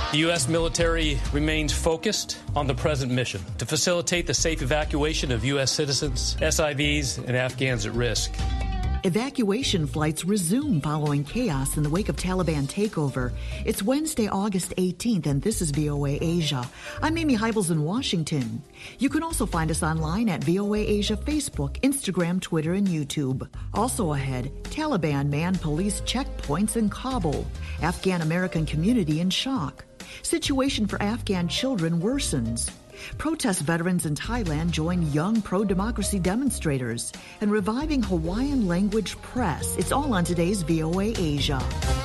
The U.S. military remains focused on the present mission to facilitate the safe evacuation of U.S. citizens, SIVs, and Afghans at risk. Evacuation flights resume following chaos in the wake of Taliban takeover. It's Wednesday, August 18th, and this is VOA Asia. I'm Amy Heibels in Washington. You can also find us online at VOA Asia Facebook, Instagram, Twitter, and YouTube. Also ahead, Taliban manned police checkpoints in Kabul. Afghan-American community in shock. Situation for Afghan children worsens. Protest veterans in Thailand join young pro-democracy demonstrators. And reviving Hawaiian language press. It's all on today's VOA Asia.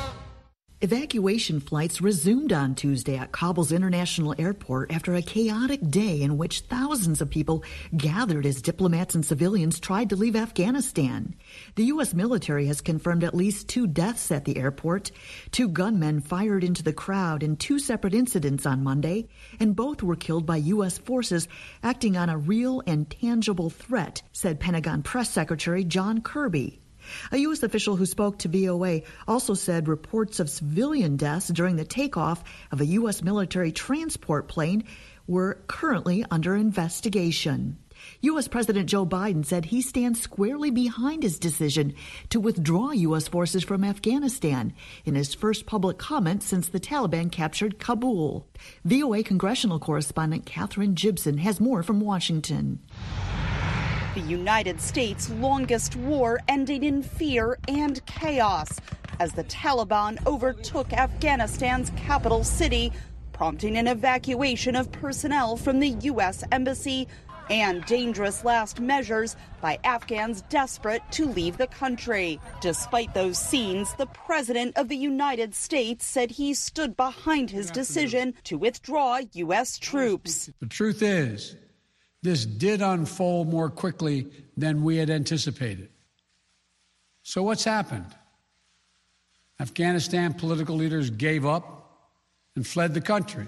Evacuation flights resumed on Tuesday at Kabul's International Airport after a chaotic day in which thousands of people gathered as diplomats and civilians tried to leave Afghanistan. The U.S. military has confirmed at least 2 deaths at the airport. 2 gunmen fired into the crowd in 2 separate incidents on Monday, and both were killed by U.S. forces acting on a real and tangible threat, said Pentagon Press Secretary John Kirby. A U.S. official who spoke to VOA also said reports of civilian deaths during the takeoff of a U.S. military transport plane were currently under investigation. U.S. President Joe Biden said he stands squarely behind his decision to withdraw U.S. forces from Afghanistan in his first public comment since the Taliban captured Kabul. VOA congressional correspondent Catherine Gibson has more from Washington. The United States' longest war ending in fear and chaos as the Taliban overtook Afghanistan's capital city, prompting an evacuation of personnel from the U.S. Embassy and dangerous last measures by Afghans desperate to leave the country. Despite those scenes, the President of the United States said he stood behind his decision to withdraw U.S. troops. The truth is, this did unfold more quickly than we had anticipated. So what's happened? Afghanistan political leaders gave up and fled the country.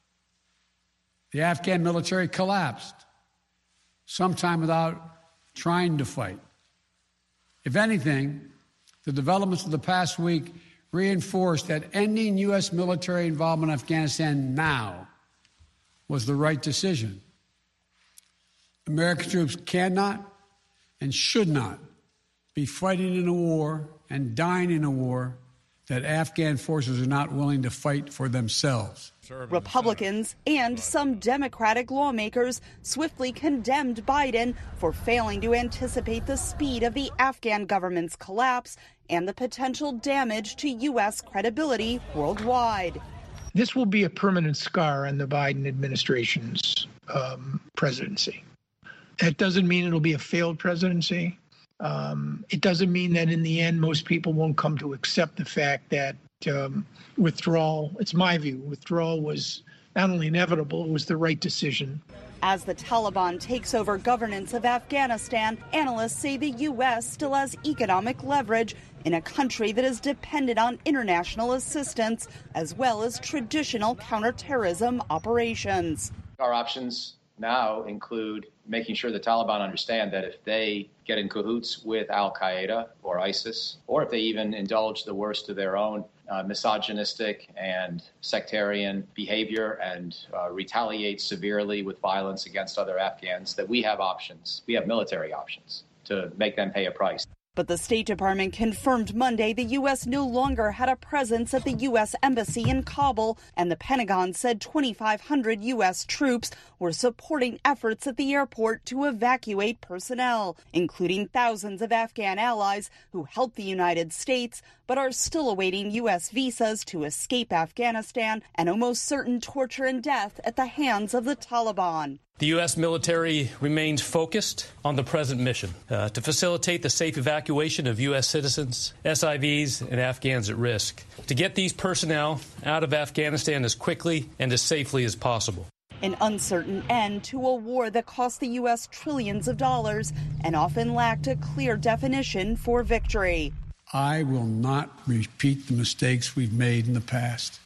The Afghan military collapsed, sometime without trying to fight. If anything, the developments of the past week reinforced that ending U.S. military involvement in Afghanistan now was the right decision. American troops cannot and should not be fighting in a war and dying in a war that Afghan forces are not willing to fight for themselves. Republicans and some Democratic lawmakers swiftly condemned Biden for failing to anticipate the speed of the Afghan government's collapse and the potential damage to U.S. credibility worldwide. This will be a permanent scar on the Biden administration's presidency. That doesn't mean it'll be a failed presidency. It doesn't mean that in the end, most people won't come to accept the fact that withdrawal, it's my view, withdrawal was not only inevitable, it was the right decision. As the Taliban takes over governance of Afghanistan, analysts say the U.S. still has economic leverage in a country that is dependent on international assistance, as well as traditional counterterrorism operations. Our options now include making sure the Taliban understand that if they get in cahoots with al-Qaeda or ISIS, or if they even indulge the worst of their own misogynistic and sectarian behavior and retaliate severely with violence against other Afghans, that we have options. We have military options to make them pay a price. But the State Department confirmed Monday the U.S. no longer had a presence at the U.S. Embassy in Kabul, and the Pentagon said 2,500 U.S. troops were supporting efforts at the airport to evacuate personnel, including thousands of Afghan allies who helped the United States but are still awaiting U.S. visas to escape Afghanistan and almost certain torture and death at the hands of the Taliban. The U.S. military remains focused on the present mission to facilitate the safe evacuation of U.S. citizens, SIVs, and Afghans at risk, to get these personnel out of Afghanistan as quickly and as safely as possible. An uncertain end to a war that cost the U.S. trillions of dollars and often lacked a clear definition for victory. I will not repeat the mistakes we've made in the past.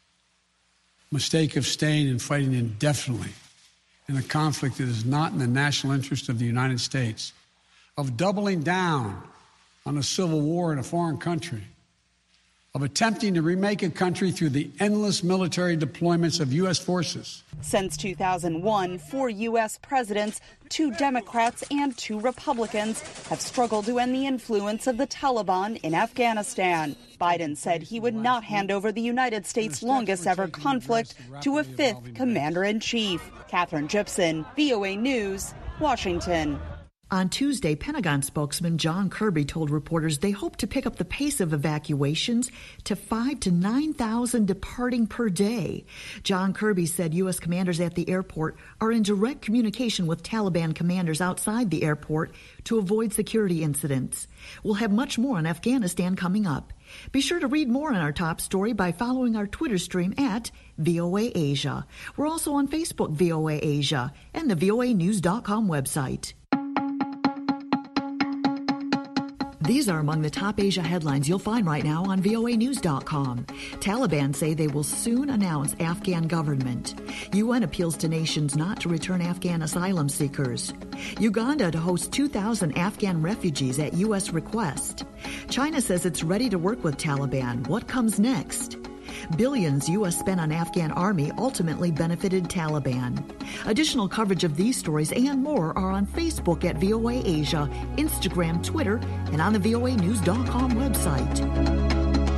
Mistake of staying and fighting indefinitely in a conflict that is not in the national interest of the United States, of doubling down on a civil war in a foreign country, of attempting to remake a country through the endless military deployments of U.S. forces. Since 2001, 4 U.S. presidents, 2 Democrats and 2 Republicans, have struggled to end the influence of the Taliban in Afghanistan. Biden said he would not hand over the United States' longest ever conflict to a 5th commander-in-chief. Catherine Gibson, VOA News, Washington. On Tuesday, Pentagon spokesman John Kirby told reporters they hope to pick up the pace of evacuations to 5,000 to 9,000 departing per day. John Kirby said U.S. commanders at the airport are in direct communication with Taliban commanders outside the airport to avoid security incidents. We'll have much more on Afghanistan coming up. Be sure to read more on our top story by following our Twitter stream at VOA Asia. We're also on Facebook, VOA Asia, and the voanews.com website. These are among the top Asia headlines you'll find right now on voanews.com. Taliban say they will soon announce Afghan government. UN appeals to nations not to return Afghan asylum seekers. Uganda to host 2,000 Afghan refugees at U.S. request. China says it's ready to work with Taliban. What comes next? Billions U.S. spent on Afghan army ultimately benefited Taliban. Additional coverage of these stories and more are on Facebook at VOA Asia, Instagram, Twitter, and on the voanews.com website.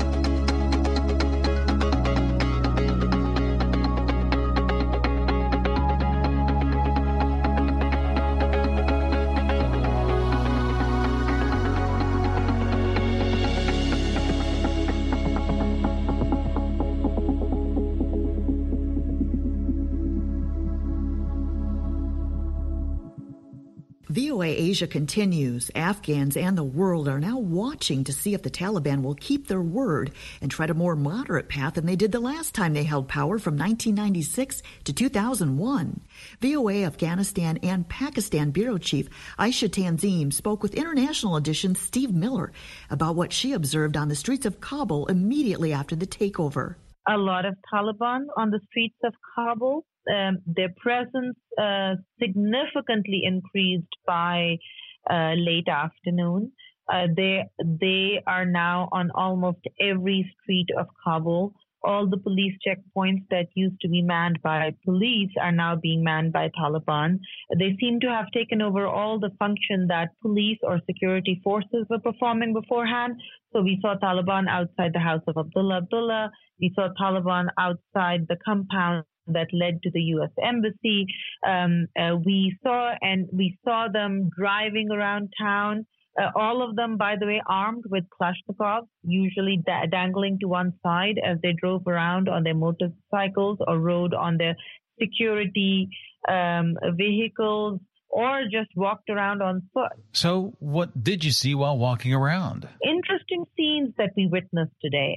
VOA Asia continues. Afghans and the world are now watching to see if the Taliban will keep their word and tread a more moderate path than they did the last time they held power from 1996 to 2001. VOA Afghanistan and Pakistan Bureau Chief Aisha Tanzim spoke with International Edition's Steve Miller about what she observed on the streets of Kabul immediately after the takeover. A lot of Taliban on the streets of Kabul. Their presence significantly increased by late afternoon. They are now on almost every street of Kabul. All the police checkpoints that used to be manned by police are now being manned by Taliban. They seem to have taken over all the function that police or security forces were performing beforehand. So we saw Taliban outside the house of Abdullah Abdullah. We saw Taliban outside the compound that led to the U.S. Embassy. We saw them driving around town. All of them, by the way, armed with Kalashnikovs, usually dangling to one side as they drove around on their motorcycles or rode on their security vehicles or just walked around on foot. So what did you see while walking around? Interesting scenes that we witnessed today.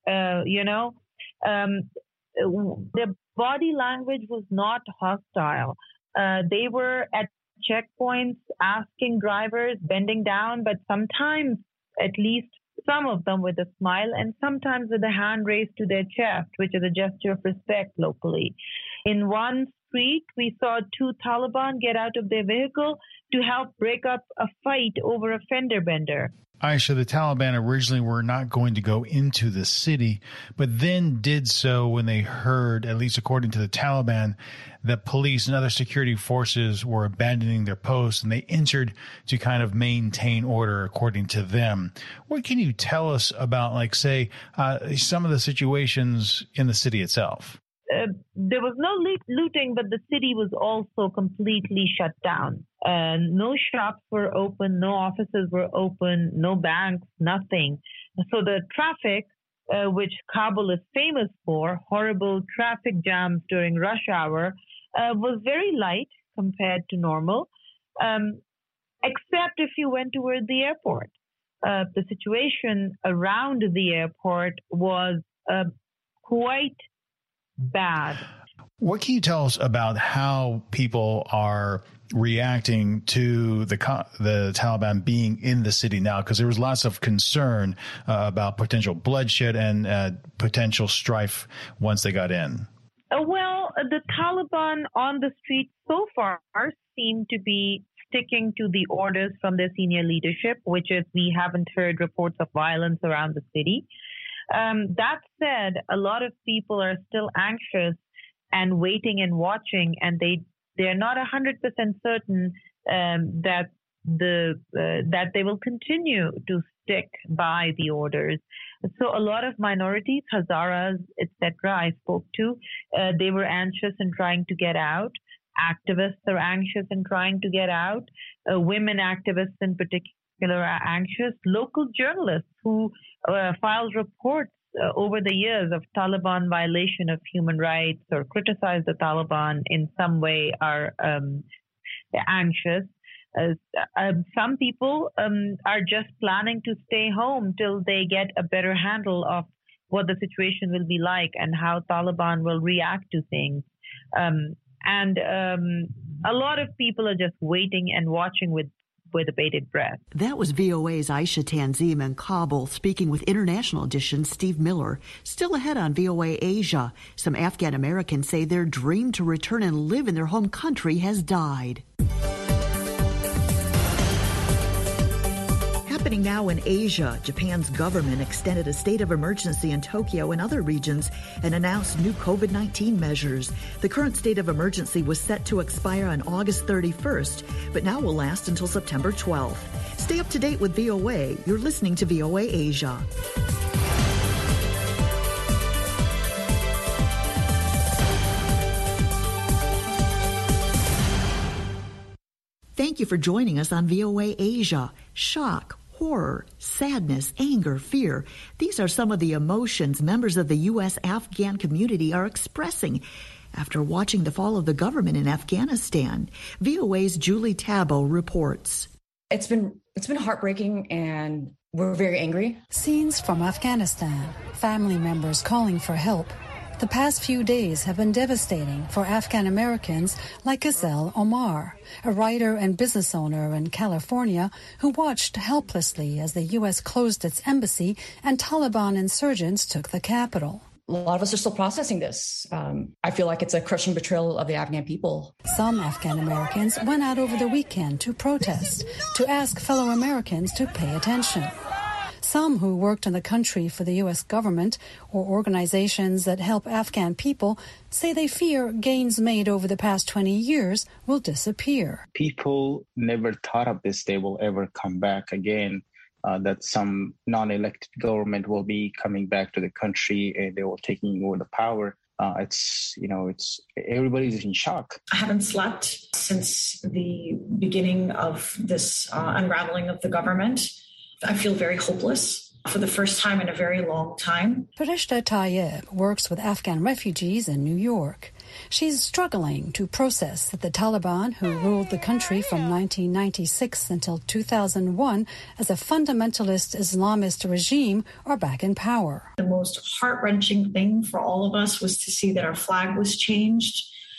Their body language was not hostile. They were at checkpoints asking drivers, bending down, but sometimes, at least some of them with a smile, and sometimes with a hand raised to their chest, which is a gesture of respect locally. In one street, we saw 2 Taliban get out of their vehicle to help break up a fight over a fender bender. Aisha, the Taliban originally were not going to go into the city, but then did so when they heard, at least according to the Taliban, that police and other security forces were abandoning their posts, and they entered to kind of maintain order, according to them. What can you tell us about, like, say, some of the situations in the city itself? There was no looting, but the city was also completely shut down. No shops were open, no offices were open, no banks, nothing. So the traffic, which Kabul is famous for, horrible traffic jams during rush hour, was very light compared to normal, except if you went toward the airport. The situation around the airport was quite bad. What can you tell us about how people are reacting to the Taliban being in the city now? Because there was lots of concern about potential bloodshed and potential strife once they got in. Well, the Taliban on the street so far seem to be sticking to the orders from their senior leadership, which is we haven't heard reports of violence around the city. That said, a lot of people are still anxious and waiting and watching, and they're not 100% certain that they will continue to stick by the orders. So a lot of minorities, Hazaras, etc., I spoke to, they were anxious and trying to get out. Activists are anxious and trying to get out. Women activists in particular are anxious. Local journalists who filed reports over the years of Taliban violation of human rights or criticize the Taliban in some way are anxious. Some people are just planning to stay home till they get a better handle of what the situation will be like and how Taliban will react to things. And a lot of people are just waiting and watching with a bated breath. That was VOA's Aisha Tanzim in Kabul speaking with International Edition's Steve Miller. Still ahead on VOA Asia, some Afghan Americans say their dream to return and live in their home country has died. Happening now in Asia, Japan's government extended a state of emergency in Tokyo and other regions and announced new COVID-19 measures. The current state of emergency was set to expire on August 31st, but now will last until September 12th. Stay up to date with VOA. You're listening to VOA Asia. Thank you for joining us on VOA Asia. Shock, horror, sadness, anger, fear. These are some of the emotions members of the U.S. Afghan community are expressing after watching the fall of the government in Afghanistan. VOA's Julie Tabo reports. It's been heartbreaking, and we're very angry. Scenes from Afghanistan, family members calling for help. The past few days have been devastating for Afghan Americans like Gazelle Omar, a writer and business owner in California who watched helplessly as the U.S. closed its embassy and Taliban insurgents took the capital. A lot of us are still processing this. I feel like it's a crushing betrayal of the Afghan people. Some Afghan Americans went out over the weekend to protest, to ask fellow Americans to pay attention. Some who worked in the country for the U.S. government or organizations that help Afghan people say they fear gains made over the past 20 years will disappear. People never thought of this day will ever come back again, that some non-elected government will be coming back to the country and they will taking over the power. It's everybody's in shock. I haven't slept since the beginning of this unraveling of the government. I feel very hopeless for the first time in a very long time. Farishta Tayeb works with Afghan refugees in New York. She's struggling to process that the Taliban, who ruled the country from 1996 until 2001 as a fundamentalist Islamist regime, are back in power. The most heart-wrenching thing for all of us was to see that our flag was changed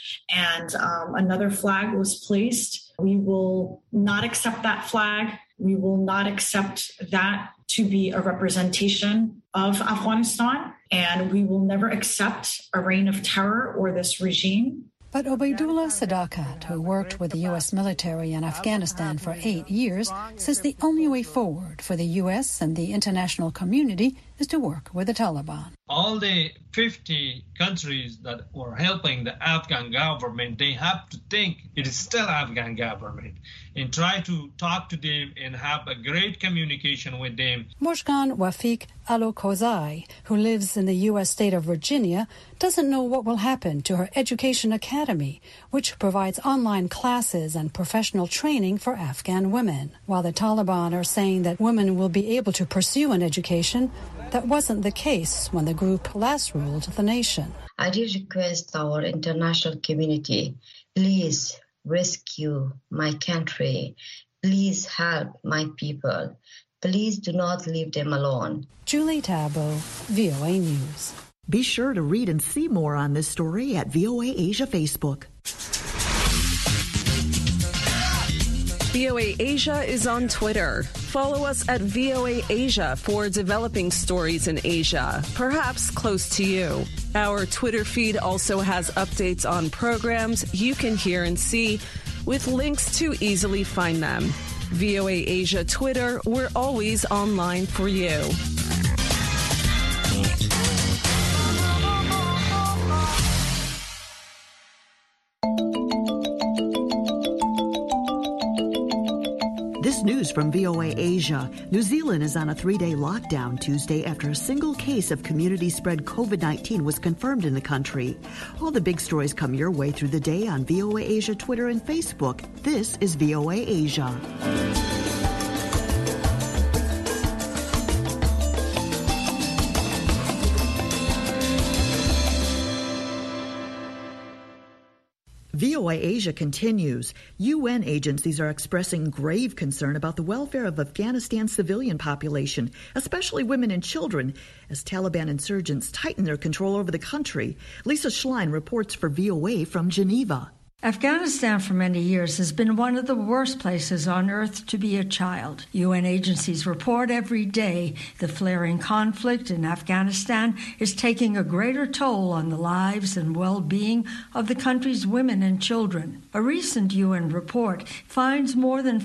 and another flag was placed. We will not accept that flag. We will not accept that to be a representation of Afghanistan, and we will never accept a reign of terror or this regime. But Obaidullah Sadakat, who worked with the U.S. military in Afghanistan for 8 years, says the only way forward for the U.S. and the international community is to work with the Taliban. All the 50 countries that were helping the Afghan government, they have to think it is still Afghan government and try to talk to them and have a great communication with them. Moshgan Wafiq Alokozai, who lives in the U.S. state of Virginia, doesn't know what will happen to her education academy, which provides online classes and professional training for Afghan women. While the Taliban are saying that women will be able to pursue an education, that wasn't the case when the group last ruled the nation. I did request our international community, please rescue my country. Please help my people. Please do not leave them alone. Julie Tabo, VOA News. Be sure to read and see more on this story at VOA Asia Facebook. VOA Asia is on Twitter. Follow us at VOA Asia for developing stories in Asia, perhaps close to you. Our Twitter feed also has updates on programs you can hear and see with links to easily find them. VOA Asia Twitter, we're always online for you. from VOA Asia. New Zealand is on a 3-day lockdown Tuesday after a single case of community-spread COVID-19 was confirmed in the country. All the big stories come your way through the day on VOA Asia Twitter and Facebook. This is VOA Asia. VOA Asia continues. UN agencies are expressing grave concern about the welfare of Afghanistan's civilian population, especially women and children, as Taliban insurgents tighten their control over the country. Lisa Schlein reports for VOA from Geneva. Afghanistan for many years has been one of the worst places on earth to be a child. UN agencies report every day the flaring conflict in Afghanistan is taking a greater toll on the lives and well-being of the country's women and children. A recent UN report finds more than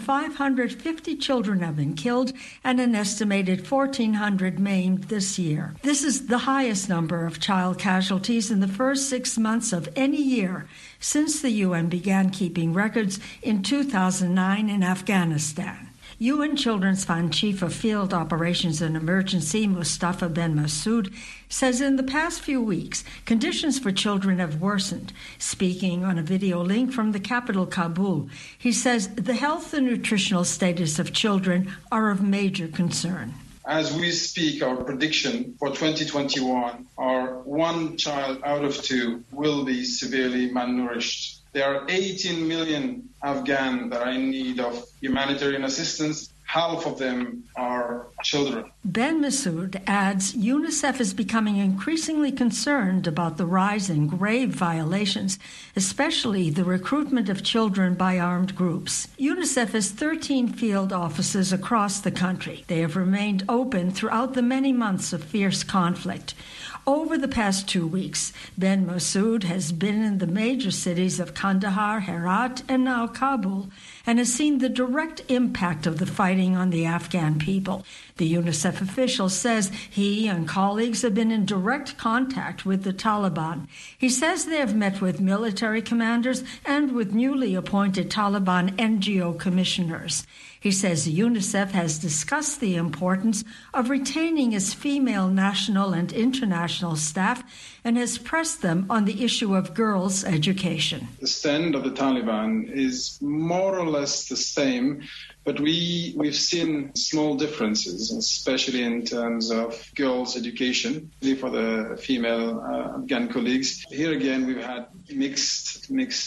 550 children have been killed and an estimated 1,400 maimed this year. This is the highest number of child casualties in the first 6 months of any year since the UN began keeping records in 2009 in Afghanistan. UN Children's Fund Chief of Field Operations and Emergency, Mustafa Ben Masood, says in the past few weeks, conditions for children have worsened. Speaking on a video link from the capital, Kabul, he says the health and nutritional status of children are of major concern. As we speak, our prediction for 2021 are 1 child out of 2 will be severely malnourished. There are 18 million Afghans that are in need of humanitarian assistance. Half of them are children. Ben Masood adds UNICEF is becoming increasingly concerned about the rise in grave violations, especially the recruitment of children by armed groups. UNICEF has 13 field offices across the country. They have remained open throughout the many months of fierce conflict. Over the past 2 weeks, Ben Masood has been in the major cities of Kandahar, Herat, and now Kabul, and has seen the direct impact of the fighting on the Afghan people. The UNICEF official says he and colleagues have been in direct contact with the Taliban. He says they have met with military commanders and with newly appointed Taliban NGO commissioners. He says UNICEF has discussed the importance of retaining its female national and international staff and has pressed them on the issue of girls' education. The stand of the Taliban is more or less the same, but we've seen small differences, especially in terms of girls' education, for the female Afghan colleagues. Here again, we've had mixed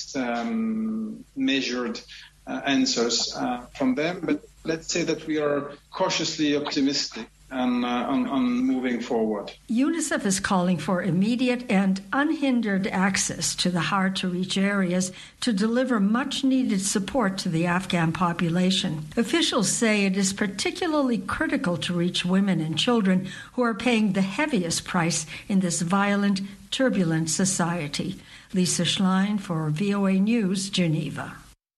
measured answers from them, but let's say that we are cautiously optimistic on moving forward. UNICEF is calling for immediate and unhindered access to the hard-to-reach areas to deliver much-needed support to the Afghan population. Officials say it is particularly critical to reach women and children who are paying the heaviest price in this violent, turbulent society. Lisa Schlein for VOA News, Geneva.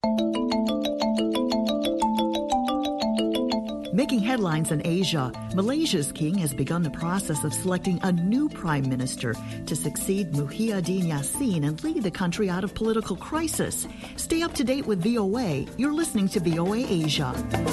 Making headlines in Asia, Malaysia's king has begun the process of selecting a new prime minister to succeed Muhyiddin Yassin and lead the country out of political crisis. Stay up to date with VOA. You're listening to VOA Asia.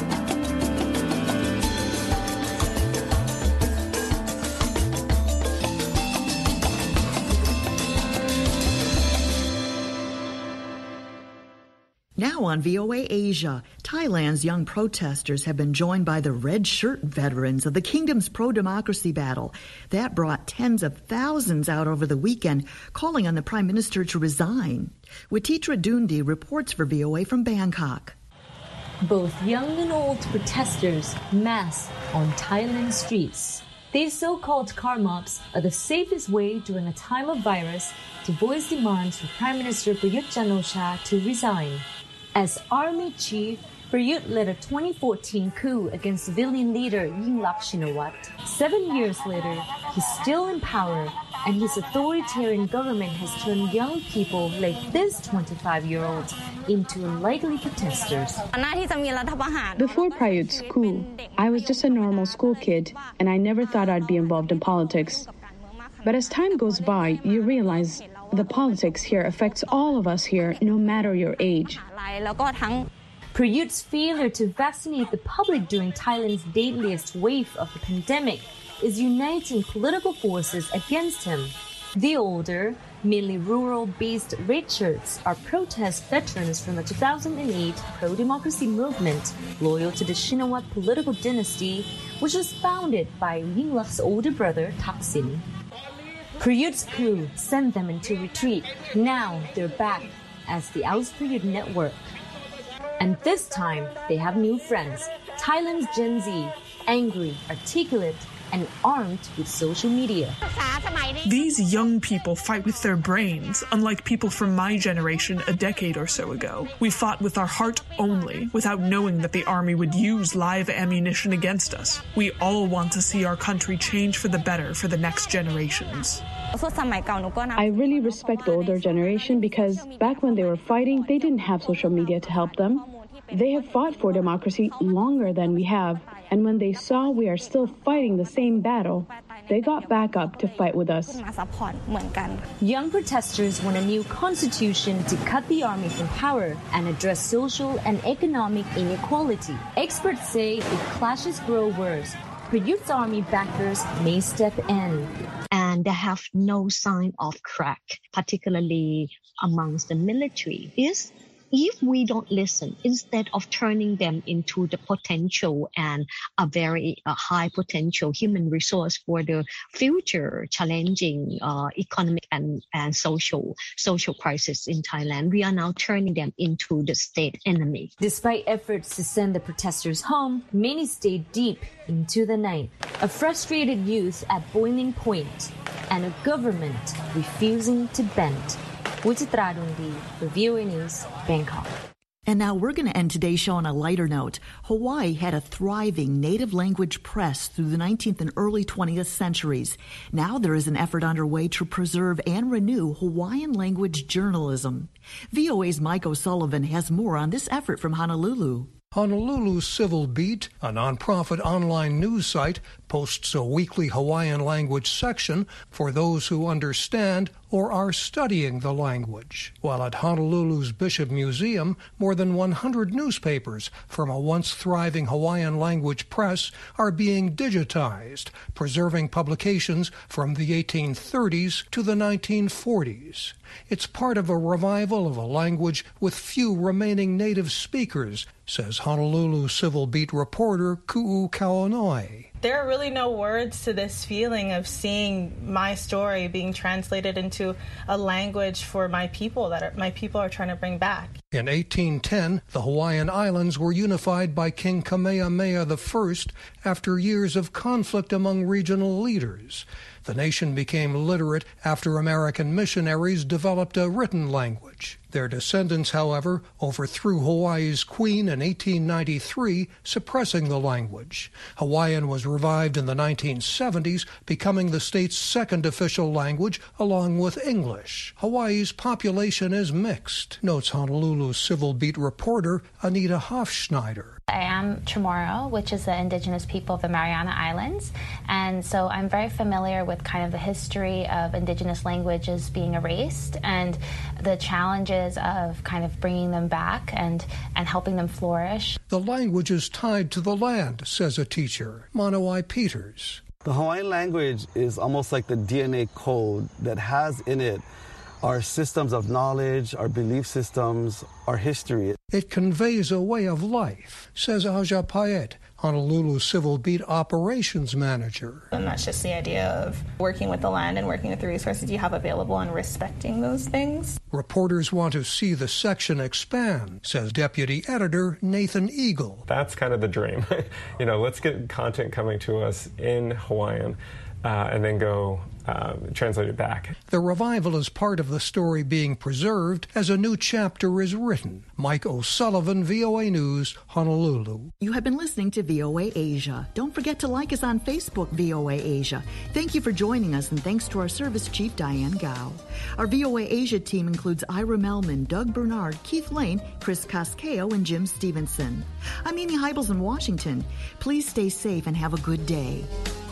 Now on VOA Asia, Thailand's young protesters have been joined by the red shirt veterans of the kingdom's pro-democracy battle. That brought tens of thousands out over the weekend, calling on the prime minister to resign. Wititra Dundi reports for VOA from Bangkok. Both young and old protesters mass on Thailand streets. These so-called car mobs are the safest way during a time of virus to voice demands for Prime Minister Prayut Chan-o-cha to resign. As Army Chief, Prayut led a 2014 coup against civilian leader Yingluck Shinawatra. 7 years later, he's still in power, and his authoritarian government has turned young people like this 25-year-old into unlikely protesters. Before Prayut's coup, I was just a normal school kid, and I never thought I'd be involved in politics. But as time goes by, you realize the politics here affects all of us here, no matter your age. Prayut's failure to vaccinate the public during Thailand's deadliest wave of the pandemic is uniting political forces against him. The older, mainly rural-based red shirts are protest veterans from the 2008 pro-democracy movement, loyal to the Shinawat political dynasty, which was founded by Yingluck's older brother, Thaksin. Prayut's coup sent them into retreat. Now they're back as the Oust Prayut Network. And this time, they have new friends, Thailand's Gen Z, angry, articulate, and armed with social media. These young people fight with their brains, unlike people from my generation a decade or so ago. We fought with our heart only, without knowing that the army would use live ammunition against us. We all want to see our country change for the better for the next generations. I really respect the older generation because back when they were fighting, they didn't have social media to help them. They have fought for democracy longer than we have, and when they saw we are still fighting the same battle, they got back up to fight with us. Young protesters want a new constitution to cut the army from power and address social and economic inequality. Experts say if clashes grow worse, Prayut's army backers may step in. And they have no sign of crack, particularly amongst the military, is if we don't listen, instead of turning them into the potential and a very high potential human resource for the future challenging economic and social crisis in Thailand, we are now turning them into the state enemy. Despite efforts to send the protesters home, many stayed deep into the night. A frustrated youth at boiling point and a government refusing to bend. Wichitra Dundi for VOA News, Bangkok. And now we're going to end today's show on a lighter note. Hawaii had a thriving native language press through the 19th and early 20th centuries. Now there is an effort underway to preserve and renew Hawaiian language journalism. VOA's Mike O'Sullivan has more on this effort from Honolulu. Honolulu Civil Beat, a nonprofit online news site, posts a weekly Hawaiian language section for those who understand or are studying the language. While at Honolulu's Bishop Museum, more than 100 newspapers from a once thriving Hawaiian language press are being digitized, preserving publications from the 1830s to the 1940s. It's part of a revival of a language with few remaining native speakers, says Honolulu Civil Beat reporter Ku'u Kaonoi. There are really no words to this feeling of seeing my story being translated into a language for my people that my people are trying to bring back. In 1810, the Hawaiian Islands were unified by King Kamehameha I after years of conflict among regional leaders. The nation became literate after American missionaries developed a written language. Their descendants, however, overthrew Hawaii's queen in 1893, suppressing the language. Hawaiian was revived in the 1970s, becoming the state's second official language, along with English. Hawaii's population is mixed, notes Honolulu Civil Beat reporter Anita Hofschneider. I am Chamorro, which is the indigenous people of the Mariana Islands, and so I'm very familiar with kind of the history of indigenous languages being erased and the challenges of kind of bringing them back and helping them flourish. The language is tied to the land, says a teacher, Manawai Peters. The Hawaiian language is almost like the DNA code that has in it our systems of knowledge, our belief systems, our history. It conveys a way of life, says Aja Payet, Honolulu Civil Beat operations manager. And that's just the idea of working with the land and working with the resources you have available and respecting those things. Reporters want to see the section expand, says Deputy Editor Nathan Eagle. That's kind of the dream. Let's get content coming to us in Hawaiian and then go translate it back. The revival is part of the story being preserved as a new chapter is written. Mike O'Sullivan, VOA News, Honolulu. You have been listening to VOA Asia. Don't forget to like us on Facebook, VOA Asia. Thank you for joining us, and thanks to our service chief, Diane Gao. Our VOA Asia team includes Ira Melman, Doug Bernard, Keith Lane, Chris Casqueo, and Jim Stevenson. I'm Amy Heibels in Washington. Please stay safe and have a good day.